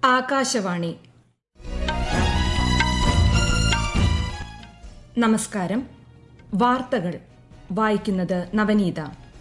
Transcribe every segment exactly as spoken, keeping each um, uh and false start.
ആകാശവാണി. നമസ്കാരം. വാർത്തകൾ വായിക്കുന്നത് നവനീത.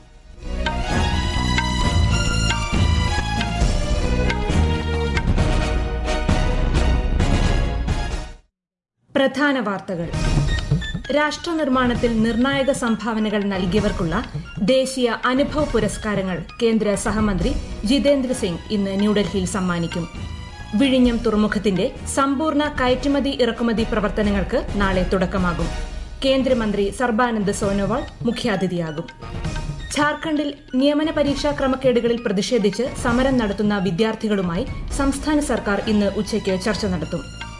പ്രധാന വാർത്തകൾ. രാഷ്ട്രനിർമ്മാണത്തിൽ നിർണായക സംഭാവനകൾ നൽകിയവർക്കുള്ള ദേശീയ അനുഭവ് പുരസ്കാരങ്ങൾ കേന്ദ്ര സഹമന്ത്രി ജിതേന്ദ്ര സിംഗ് ഇന്ന് ന്യൂഡൽഹിയിൽ സമ്മാനിക്കും. വിഴിഞ്ഞം തുറമുഖത്തിന്റെ സമ്പൂർണ്ണ കയറ്റുമതി ഇറക്കുമതി പ്രവർത്തനങ്ങൾക്ക് നാളെ തുടക്കമാകും. കേന്ദ്രമന്ത്രി സർബാനന്ദ് സോനോവാൾ മുഖ്യാതിഥിയാകും. ഝാർഖണ്ഡിൽ നിയമന പരീക്ഷാ ക്രമക്കേടുകളിൽ പ്രതിഷേധിച്ച് സമരം നടത്തുന്ന വിദ്യാർത്ഥികളുമായി സംസ്ഥാന സർക്കാർ ഇന്ന് ഉച്ചയ്ക്ക് ചർച്ച നടത്തും.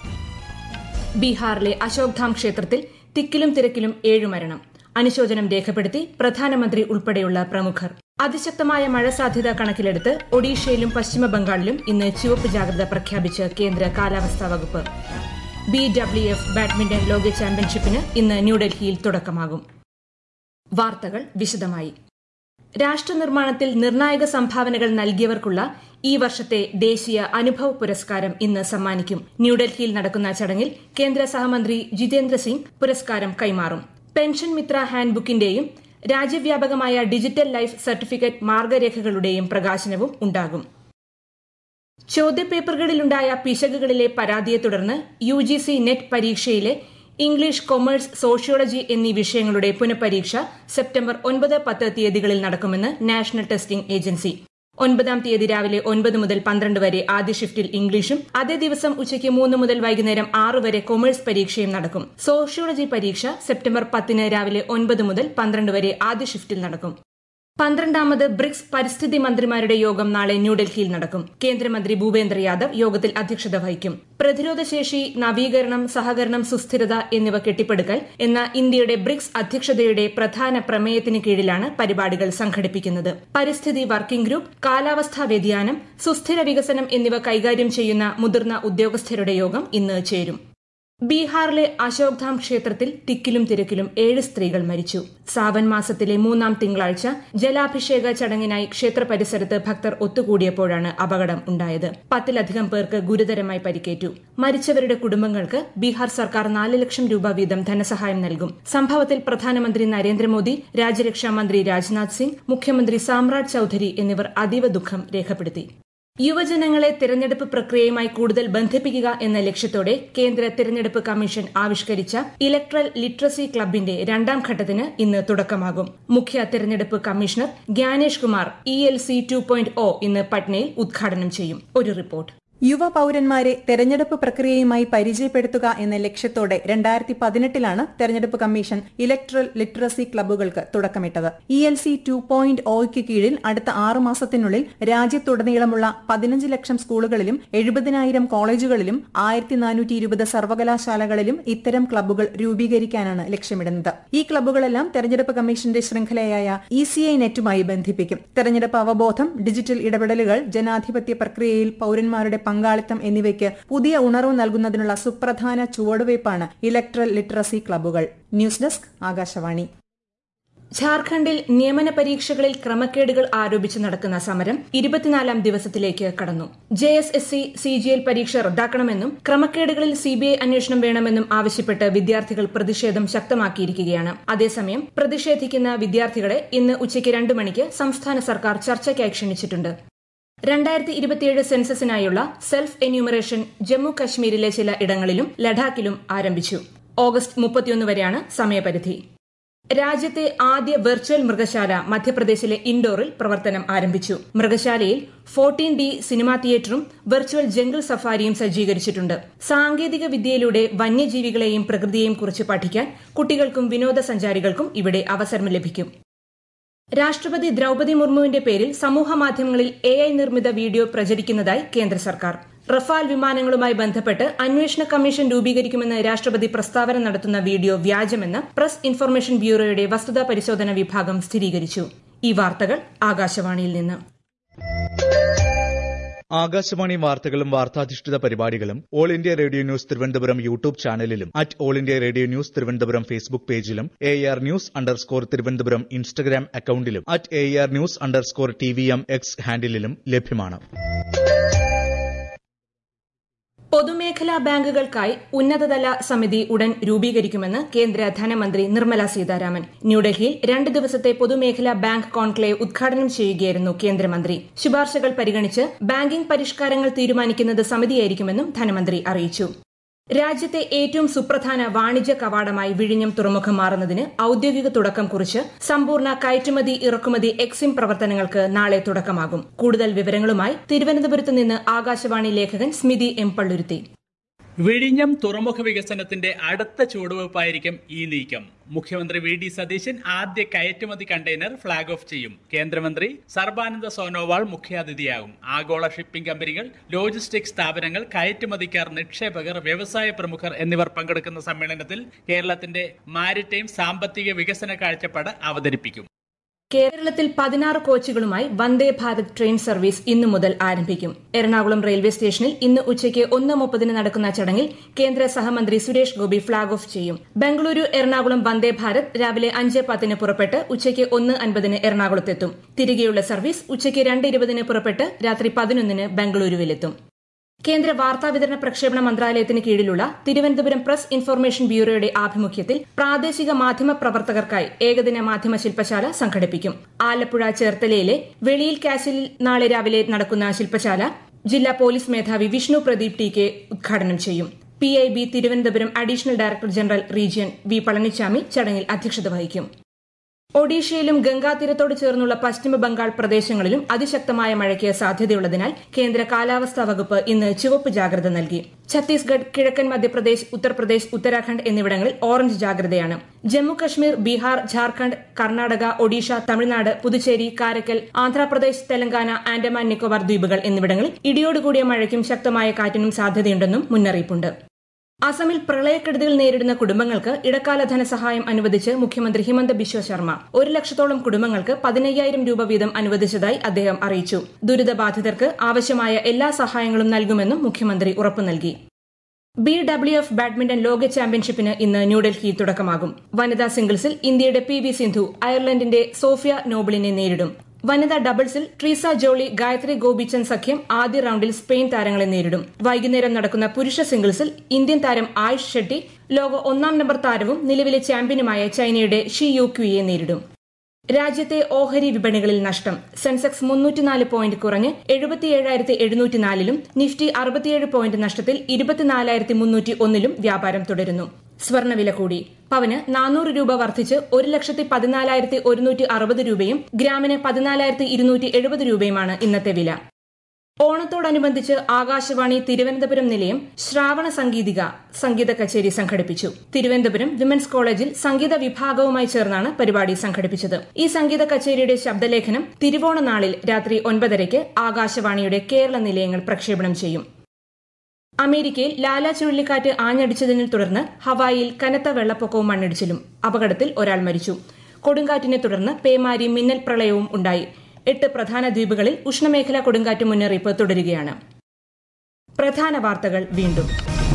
ബീഹാറിലെ അശോക്ധാം ക്ഷേത്രത്തിൽ തിക്കിലും തിരക്കിലും ഏഴു മരണം. അനുശോചനം രേഖപ്പെടുത്തി പ്രധാനമന്ത്രി ഉൾപ്പെടെയുള്ള പ്രമുഖർ. അതിശക്തമായ മഴ സാധ്യത കണക്കിലെടുത്ത് ഒഡീഷയിലും പശ്ചിമ ബംഗാളിലും ഇന്ന് ചുവപ്പ് ജാഗ്രത പ്രഖ്യാപിച്ച് കേന്ദ്ര കാലാവസ്ഥാ വകുപ്പ്. ബി ഡബ്ല്യു എഫ് ബാഡ്മിന്റൺ ലോക ചാമ്പ്യൻഷിപ്പിന് ഇന്ന് ന്യൂഡൽഹിയിൽ തുടക്കമാകും. വാർത്തകൾ വിശദമായി. രാഷ്ട്രനിർമ്മാണത്തിൽ നിർണായക സംഭാവനകൾ നൽകിയവർക്കുള്ള ഈ വർഷത്തെ ദേശീയ അനുഭവ് പുരസ്കാരം ഇന്ന് സമ്മാനിക്കും. ന്യൂഡൽഹിയിൽ നടക്കുന്ന ചടങ്ങിൽ കേന്ദ്ര സഹമന്ത്രി ജിതേന്ദ്ര സിംഗ് പുരസ്കാരം കൈമാറും. പെൻഷൻ മിത്ര ഹാൻഡ്ബുക്കിന്റെയും രാജ്യവ്യാപകമായ ഡിജിറ്റൽ ലൈഫ് സർട്ടിഫിക്കറ്റ് മാർഗരേഖകളുടെയും പ്രകാശനവും ഉണ്ടാകും. ചോദ്യപേപ്പറുകളിലുണ്ടായ പിശകുകളിലെ പരാതിയെ തുടർന്ന് യു ജി സി നെറ്റ് പരീക്ഷയിലെ ഇംഗ്ലീഷ്, കൊമേഴ്സ്, സോഷ്യോളജി എന്നീ വിഷയങ്ങളുടെ പുനഃപരീക്ഷ സെപ്റ്റംബർ ഒൻപത് പത്ത് തീയതികളിൽ നടക്കുമെന്ന് നാഷണൽ ടെസ്റ്റിംഗ് ഏജൻസി. ഒൻപതാം തീയതി രാവിലെ ഒൻപത് മുതൽ പന്ത്രണ്ട് വരെ ആദ്യ ഷിഫ്റ്റിൽ ഇംഗ്ലീഷും അതേ ദിവസം ഉച്ചയ്ക്ക് മൂന്ന് മുതൽ വൈകുന്നേരം ആറ് വരെ കൊമേഴ്സ് പരീക്ഷയും നടക്കും. സോഷ്യോളജി പരീക്ഷ സെപ്റ്റംബർ പത്തിന് രാവിലെ ഒൻപത് മുതൽ പന്ത്രണ്ട് വരെ ആദ്യ ഷിഫ്റ്റിൽ നടക്കും. പന്ത്രണ്ടാമത് ബ്രിക്സ് പരിസ്ഥിതി മന്ത്രിമാരുടെ യോഗം നാളെ ന്യൂഡൽഹിയിൽ നടക്കും. കേന്ദ്രമന്ത്രി ഭൂപേന്ദ്ര യാദവ് യോഗത്തിൽ അധ്യക്ഷത വഹിക്കും. പ്രതിരോധശേഷി, നവീകരണം, സഹകരണം, സുസ്ഥിരത എന്നിവ കെട്ടിപ്പടുക്കൽ എന്ന ഇന്ത്യയുടെ ബ്രിക്സ് അധ്യക്ഷതയുടെ പ്രധാന പ്രമേയത്തിന് കീഴിലാണ് പരിപാടികൾ സംഘടിപ്പിക്കുന്നത്. പരിസ്ഥിതി വർക്കിംഗ് ഗ്രൂപ്പ്, കാലാവസ്ഥാ വ്യതിയാനം, സുസ്ഥിര വികസനം എന്നിവ കൈകാര്യം ചെയ്യുന്ന മുതിർന്ന ഉദ്യോഗസ്ഥരുടെ യോഗം ഇന്ന് ചേരും. ബീഹാറിലെ അശോക്ധാം ക്ഷേത്രത്തിൽ തിക്കിലും തിരക്കിലും ഏഴ് സ്ത്രീകൾ മരിച്ചു. സാവൻ മാസത്തിലെ മൂന്നാം തിങ്കളാഴ്ച ജലാഭിഷേക ചടങ്ങിനായി ക്ഷേത്ര പരിസരത്ത് ഭക്തർ ഒത്തുകൂടിയപ്പോഴാണ് അപകടം ഉണ്ടായത്. പത്തിലധികം പേർക്ക് ഗുരുതരമായി പരിക്കേറ്റു. മരിച്ചവരുടെ കുടുംബങ്ങൾക്ക് ബീഹാർ സർക്കാർ നാല് ലക്ഷം രൂപ വീതം ധനസഹായം നൽകും. സംഭവത്തിൽ പ്രധാനമന്ത്രി നരേന്ദ്രമോദി, രാജ്യരക്ഷാ മന്ത്രി രാജ്നാഥ് സിംഗ്, മുഖ്യമന്ത്രി സാമ്രാജ് ചൌധരി എന്നിവർ അതീവ ദുഃഖം രേഖപ്പെടുത്തി. യുവജനങ്ങളെ തിരഞ്ഞെടുപ്പ് പ്രക്രിയയുമായി കൂടുതൽ ബന്ധിപ്പിക്കുക എന്ന ലക്ഷ്യത്തോടെ കേന്ദ്ര തിരഞ്ഞെടുപ്പ് കമ്മീഷൻ ആവിഷ്കരിച്ച ഇലക്ട്രൽ ലിറ്ററസി ക്ലബിന്റെ രണ്ടാം ഘട്ടത്തിന് ഇന്ന് തുടക്കമാകും. മുഖ്യ തിരഞ്ഞെടുപ്പ് കമ്മീഷണർ Gyanesh Kumar E L C two point O ഇന്ന് പട്നയിൽ ഉദ്ഘാടനം ചെയ്യും. ഒരു റിപ്പോർട്ട്. യുവ പൌരന്മാരെ തെരഞ്ഞെടുപ്പ് പ്രക്രിയയുമായി പരിചയപ്പെടുത്തുക എന്ന ലക്ഷ്യത്തോടെ രണ്ടായിരത്തി പതിനെട്ടിലാണ് തെരഞ്ഞെടുപ്പ് കമ്മീഷൻ ഇലക്ട്രൽ ലിറ്ററസി ക്ലബ്ബുകൾക്ക് തുടക്കമിട്ടത്. E L C two point ഒയ്ക്ക് കീഴിൽ അടുത്ത ആറ് മാസത്തിനുള്ളിൽ രാജ്യത്തുടനീളമുള്ള പതിനഞ്ച് ലക്ഷം സ്കൂളുകളിലും എഴുപതിനായിരം കോളേജുകളിലും ആയിരത്തി നാനൂറ്റി ഇരുപത് സർവകലാശാലകളിലും ഇത്തരം ക്ലബ്ബുകൾ രൂപീകരിക്കാനാണ് ലക്ഷ്യമിടുന്നത്. ഈ ക്ലബ്ബുകളെല്ലാം തെരഞ്ഞെടുപ്പ് കമ്മീഷന്റെ ശൃംഖലയായ ഇ സി ഐ നെറ്റുമായി ബന്ധിപ്പിക്കും. തെരഞ്ഞെടുപ്പ് അവബോധം, ഡിജിറ്റൽ ഇടപെടലുകൾ, ജനാധിപത്യ പ്രക്രിയയിൽ പൌരന്മാരുടെ പങ്കാളിത്തം എന്നിവയ്ക്ക് പുതിയ ഉണർവ് നൽകുന്നതിനുള്ള സുപ്രധാന ചുവടുവയ്പ്പാണ് ഇലക്ട്രൽ ലിറ്ററസി ക്ലബ്ബുകൾ. News desk, Akashvani. ഝാർഖണ്ഡിൽ നിയമന പരീക്ഷകളിൽ ക്രമക്കേടുകൾ ആരോപിച്ച് നടക്കുന്ന സമരം ഇരുപത്തിനാലാം ദിവസത്തിലേക്ക് കടന്നു. J S S C C G L പരീക്ഷ റദ്ദാക്കണമെന്നും ക്രമക്കേടുകളിൽ സി ബി ഐ അന്വേഷണം വേണമെന്നും ആവശ്യപ്പെട്ട് വിദ്യാർത്ഥികൾ പ്രതിഷേധം ശക്തമാക്കിയിരിക്കുകയാണ്. അതേസമയം പ്രതിഷേധിക്കുന്ന വിദ്യാർത്ഥികളെ ഇന്ന് ഉച്ചയ്ക്ക് രണ്ടു മണിക്ക് സംസ്ഥാന സർക്കാർ ചർച്ചയ്ക്കായി ക്ഷണിച്ചിട്ടുണ്ട്. രണ്ടായിരത്തി ഇരുപത്തിയേഴ് സെൻസസിനായുള്ള സെൽഫ് എന്യൂമറേഷൻ ജമ്മു കശ്മീരിലെ ചില ഇടങ്ങളിലും ലഡാക്കിലും ആരംഭിച്ചു. ഓഗസ്റ്റ് മുപ്പത്തിയൊന്ന് വരെയാണ് സമയപരിധി. രാജ്യത്തെ ആദ്യ വെർച്വൽ മൃഗശാല മധ്യപ്രദേശിലെ ഇൻഡോറിൽ പ്രവർത്തനം ആരംഭിച്ചു. മൃഗശാലയിൽ ഫോർട്ടീൻ ഡി സിനിമാ തിയേറ്ററും വെർച്വൽ ജംഗിൾ സഫാരിയും സജ്ജീകരിച്ചിട്ടുണ്ട്. സാങ്കേതിക വിദ്യയിലൂടെ വന്യജീവികളെയും പ്രകൃതിയെയും കുറിച്ച് പഠിക്കാൻ കുട്ടികൾക്കും വിനോദസഞ്ചാരികൾക്കും ഇവിടെ അവസരം ലഭിക്കും. രാഷ്ട്രപതി ദ്രൌപദി മുർമുവിന്റെ പേരിൽ സമൂഹമാധ്യമങ്ങളിൽ എ ഐ നിർമ്മിത വീഡിയോ പ്രചരിക്കുന്നതായി കേന്ദ്ര സർക്കാർ. റഫാൽ വിമാനങ്ങളുമായി ബന്ധപ്പെട്ട് അന്വേഷണ കമ്മീഷൻ രൂപീകരിക്കുമെന്ന് രാഷ്ട്രപതി പ്രസ്താവന നടത്തുന്ന വീഡിയോ വ്യാജമെന്ന് പ്രസ് ഇൻഫർമേഷൻ ബ്യൂറോയുടെ വസ്തുതാ പരിശോധന വിഭാഗം സ്ഥിരീകരിച്ചു. ഈ വാർത്തകൾ ആകാശവാണിയിൽ നിന്ന്. ആകാശവാണി വാർത്തകളും വാർത്താധിഷ്ഠിത പരിപാടികളും all India radio news Thiruvananthapuram YouTube ചാനലിലും at all India radio news Thiruvananthapuram Facebook പേജിലും A R news underscore Thiruvananthapuram Instagram അക്കൌണ്ടിലും at A R news underscore T V M X ഹാൻഡിലും ലഭ്യമാണ്. പൊതുമേഖലാ ബാങ്കുകൾക്കായി ഉന്നതതല സമിതി ഉടൻ രൂപീകരിക്കുമെന്ന് കേന്ദ്ര ധനമന്ത്രി നിർമ്മല സീതാരാമൻ. ന്യൂഡൽഹിയിൽ രണ്ട് ദിവസത്തെ പൊതുമേഖലാ ബാങ്ക് കോൺക്ലേവ് ഉദ്ഘാടനം ചെയ്യുകയായിരുന്നു കേന്ദ്രമന്ത്രി. ശുപാർശകൾ പരിഗണിച്ച് ബാങ്കിംഗ് പരിഷ്കാരങ്ങൾ തീരുമാനിക്കുന്നത് സമിതിയായിരിക്കുമെന്നും ധനമന്ത്രി അറിയിച്ചു. രാജ്യത്തെ ഏറ്റവും സുപ്രധാന വാണിജ്യ കവാടമായി വിഴിഞ്ഞം തുറമുഖം മാറുന്നതിന് ഔദ്യോഗിക തുടക്കം കുറിച്ച് സമ്പൂർണ്ണ കയറ്റുമതി ഇറക്കുമതി എക്സിം പ്രവർത്തനങ്ങൾക്ക് നാളെ തുടക്കമാകും. കൂടുതൽ വിവരങ്ങളുമായി തിരുവനന്തപുരത്ത് നിന്ന് ആകാശവാണി ലേഖകൻ സ്മിതി എം പള്ളുരുത്തി. വിഴിഞ്ഞം തുറമുഖ വികസനത്തിന്റെ അടുത്ത ചുവടുവയ്പായിരിക്കും ഈ നീക്കം. മുഖ്യമന്ത്രി വി ഡി സതീശൻ ആദ്യ കയറ്റുമതി കണ്ടെയ്നർ ഫ്ളാഗ് ഓഫ് ചെയ്യും. കേന്ദ്രമന്ത്രി സർബാനന്ദ സോനോവാൾ മുഖ്യാതിഥിയാകും. ആഗോള ഷിപ്പിംഗ് കമ്പനികൾ, ലോജിസ്റ്റിക് സ്ഥാപനങ്ങൾ, കയറ്റുമതിക്കാർ, നിക്ഷേപകർ, വ്യവസായ പ്രമുഖർ എന്നിവർ പങ്കെടുക്കുന്ന സമ്മേളനത്തിൽ കേരളത്തിന്റെ മാരിടൈം സാമ്പത്തിക വികസന കാഴ്ചപ്പാട് അവതരിപ്പിക്കും. കേരളത്തിൽ പതിനാറ് കോച്ചുകളുമായി വന്ദേ ഭാരത് ട്രെയിൻ സർവീസ് ഇന്നു മുതൽ ആരംഭിക്കും. എറണാകുളം റെയിൽവേ സ്റ്റേഷനിൽ ഇന്ന് ഉച്ചയ്ക്ക് ഒന്ന് മുപ്പതിന് നടക്കുന്ന ചടങ്ങിൽ കേന്ദ്ര സഹമന്ത്രി സുരേഷ് ഗോപി ഫ്ളാഗ് ഓഫ് ചെയ്യും. ബംഗളൂരു എറണാകുളം വന്ദേ ഭാരത് രാവിലെ അഞ്ച് പത്തിന് പുറപ്പെട്ട് ഉച്ചയ്ക്ക് ഒന്ന് അൻപതിന് എറണാകുളത്തെത്തും. തിരികെയുള്ള സർവീസ് ഉച്ചയ്ക്ക് രണ്ട് ഇരുപതിന് പുറപ്പെട്ട് രാത്രി പതിനൊന്നിന് ബംഗളൂരുവിലെത്തും. കേന്ദ്ര വാർത്താവിതരണ പ്രക്ഷേപണ മന്ത്രാലയത്തിന് കീഴിലുള്ള തിരുവനന്തപുരം പ്രസ് ഇൻഫർമേഷൻ ബ്യൂറോയുടെ ആഭിമുഖ്യത്തിൽ പ്രാദേശിക മാധ്യമ പ്രവർത്തകർക്കായി ഏകദിന മാധ്യമ ശില്പശാല സംഘടിപ്പിക്കും. ആലപ്പുഴ ചേർത്തലയിലെ വെളിയിൽ കാസിലിൽ നാളെ രാവിലെ നടക്കുന്ന ശില്പശാല ജില്ലാ പോലീസ് മേധാവി വിഷ്ണു പ്രദീപ് ടി കെ ഉദ്ഘാടനം ചെയ്യും. P I B Thiruvananthapuram additional director general region V Palanichami ചടങ്ങിൽ അധ്യക്ഷത വഹിക്കും. ഒഡീഷയിലും ഗംഗാതീരത്തോട് ചേർന്നുള്ള പശ്ചിമ ബംഗാൾ പ്രദേശങ്ങളിലും അതിശക്തമായ മഴയ്ക്ക് സാധ്യതയുള്ളതിനാൽ കേന്ദ്ര കാലാവസ്ഥാ വകുപ്പ് ഇന്ന് ചുവപ്പ് ജാഗ്രത നൽകി. ഛത്തീസ്ഗഡ്, കിഴക്കൻ മധ്യപ്രദേശ്, ഉത്തർപ്രദേശ്, ഉത്തരാഖണ്ഡ് എന്നിവിടങ്ങളിൽ ഓറഞ്ച് ജാഗ്രതയാണ്. ജമ്മുകശ്മീർ, ബീഹാർ, ഝാർഖണ്ഡ്, കർണാടക, ഒഡീഷ, തമിഴ്നാട്, പുതുച്ചേരി, കാരക്കൽ, ആന്ധ്രാപ്രദേശ്, തെലങ്കാന, ആൻഡമാൻ നിക്കോബാർ ദ്വീപുകൾ എന്നിവിടങ്ങളിൽ ഇടിയോടുകൂടിയ മഴയ്ക്കും ശക്തമായ കാറ്റിനും സാധ്യതയുണ്ടെന്നും മുന്നറിയിപ്പുണ്ട്. അസമിൽ പ്രളയക്കെടുതികൾ നേരിടുന്ന കുടുംബങ്ങൾക്ക് ഇടക്കാല ധനസഹായം അനുവദിച്ച് മുഖ്യമന്ത്രി ഹിമന്ത ബിശ്വ ശർമ്മ ഒരു ലക്ഷത്തോളം കുടുംബങ്ങൾക്ക് പതിനയ്യായിരം രൂപ വീതം അനുവദിച്ചതായി അദ്ദേഹം അറിയിച്ചു. ദുരിതബാധിതർക്ക് ആവശ്യമായ എല്ലാ സഹായങ്ങളും നൽകുമെന്നും മുഖ്യമന്ത്രി ഉറപ്പു നൽകി. ബി ഡബ്ല്യു എഫ് ബാഡ്മിന്റൺ ലോക ചാമ്പ്യൻഷിപ്പിന് ഇന്ന് ന്യൂഡൽഹിയിൽ തുടക്കമാകും. വനിതാ സിംഗിൾസിൽ ഇന്ത്യയുടെ പി വി സിന്ധു അയർലൻഡിന്റെ സോഫിയ നോബിളിനെ നേരിടും. വനിതാ ഡബിൾസിൽ ട്രീസ ജോളി, ഗായത്രി ഗോപിചന്ദ് സഖ്യം ആദ്യ റൌണ്ടിൽ സ്പെയിൻ താരങ്ങളെ നേരിടും. വൈകുന്നേരം നടക്കുന്ന പുരുഷ സിംഗിൾസിൽ ഇന്ത്യൻ താരം ആയുഷ് ഷെട്ടി ലോക ഒന്നാം നമ്പർ താരവും നിലവിലെ ചാമ്പ്യനുമായ ചൈനയുടെ ഷി യു ക്യുയെ നേരിടും. രാജ്യത്തെ ഓഹരി വിപണികളിൽ നഷ്ടം. സെൻസെക്സ് മുന്നൂറ്റിനാല് പോയിന്റ് കുറഞ്ഞ് എഴുപത്തിയേഴായിരത്തി എഴുന്നൂറ്റിനാലിലും നിഫ്റ്റി അറുപത്തിയേഴ് പോയിന്റ് നഷ്ടത്തിൽ ഇരുപത്തിനാലായിരത്തി മുന്നൂറ്റി ഒന്നിലും വ്യാപാരം തുടരുന്നു. സ്വർണ്ണവില കൂടി. പവന് നാനൂറ് രൂപ വർദ്ധിച്ച് ഒരു ലക്ഷത്തി പതിനാലായിരത്തി ഒരുന്നൂറ്റി അറുപത് രൂപയും ഗ്രാമിന് പതിനാലായിരത്തി ഇരുന്നൂറ്റി എഴുപത് രൂപയുമാണ് ഇന്നത്തെ വില. ഓണത്തോടനുബന്ധിച്ച് ആകാശവാണി തിരുവനന്തപുരം നിലയം ശ്രാവണ സംഗീതിക സംഗീത കച്ചേരി സംഘടിപ്പിച്ചു. തിരുവനന്തപുരം വിമൻസ് കോളേജിൽ സംഗീത വിഭാഗവുമായി ചേർന്നാണ് പരിപാടി സംഘടിപ്പിച്ചത്. ഈ സംഗീത കച്ചേരിയുടെ ശബ്ദലേഖനം തിരുവോണ നാളിൽ രാത്രി ഒൻപതരയ്ക്ക് ആകാശവാണിയുടെ കേരള നിലയങ്ങൾ പ്രക്ഷേപണം ചെയ്യും. അമേരിക്കയിൽ ലാല ചുഴലിക്കാറ്റ് ആഞ്ഞടിച്ചതിനെ തുടർന്ന് ഹവായിയിൽ കനത്ത വെള്ളപ്പൊക്കവും മണ്ണിടിച്ചിലും. അപകടത്തിൽ ഒരാൾ മരിച്ചു. കൊടുങ്കാറ്റിനെ തുടർന്ന് പേമാരി, മിന്നൽ പ്രളയവും ഉണ്ടായി. എട്ട് പ്രധാന ദ്വീപുകളിൽ ഉഷ്ണമേഖലാ കൊടുങ്കാറ്റ് മുന്നറിയിപ്പ് തുടരുകയാണ്. പ്രധാന വാർത്തകൾ വീണ്ടും.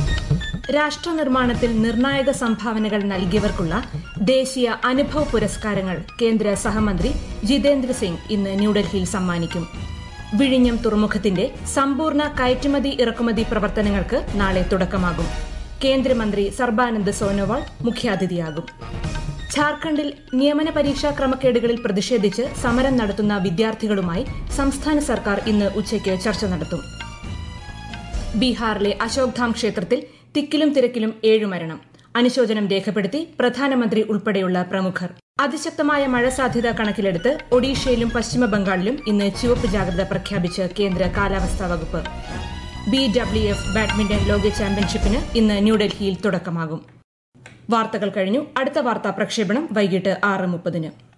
രാഷ്ട്ര നിർമ്മാണത്തിൽ നിർണായക സംഭാവനകൾ നൽകിയവർക്കുള്ള ദേശീയ അനുഭവ് പുരസ്കാരങ്ങൾ കേന്ദ്ര സഹമന്ത്രി ജിതേന്ദ്ര സിംഗ് ഇന്ന് ന്യൂഡൽഹിയിൽ സമ്മാനിക്കും. വിഴിഞ്ഞം തുറമുഖത്തിന്റെ സമ്പൂർണ്ണ കയറ്റുമതി ഇറക്കുമതി പ്രവർത്തനങ്ങൾക്ക് നാളെ തുടക്കമാകും. കേന്ദ്രമന്ത്രി സർബാനന്ദ് സോനോവാൾ മുഖ്യാതിഥിയാകും. ഝാർഖണ്ഡിൽ നിയമന പരീക്ഷാ ക്രമക്കേടുകളിൽ പ്രതിഷേധിച്ച് സമരം നടത്തുന്ന വിദ്യാർത്ഥികളുമായി സംസ്ഥാന സർക്കാർ ഇന്ന് ഉച്ചയ്ക്ക് ചർച്ച നടത്തും. ബീഹാറിലെ അശോക്ധാം ക്ഷേത്രത്തിൽ തിക്കിലും തിരക്കിലും ഏഴു മരണം. അനുശോചനം രേഖപ്പെടുത്തി പ്രധാനമന്ത്രി ഉൾപ്പെടെയുള്ള പ്രമുഖർ. അതിശക്തമായ മഴ സാധ്യത കണക്കിലെടുത്ത് ഒഡീഷയിലും പശ്ചിമ ബംഗാളിലും ഇന്ന് ചുവപ്പ് ജാഗ്രത പ്രഖ്യാപിച്ച് കേന്ദ്ര കാലാവസ്ഥാ വകുപ്പ്. ബി ഡബ്ല്യു എഫ് ബാഡ്മിന്റൺ ലോക ചാമ്പ്യൻഷിപ്പിന് ഇന്ന് ന്യൂഡൽഹിയിൽ തുടക്കമാകും. വാർത്തകൾ കഴിഞ്ഞു. അടുത്ത വാർത്താ പ്രക്ഷേപണം വൈകിട്ട് ആറ് മുപ്പതിന്.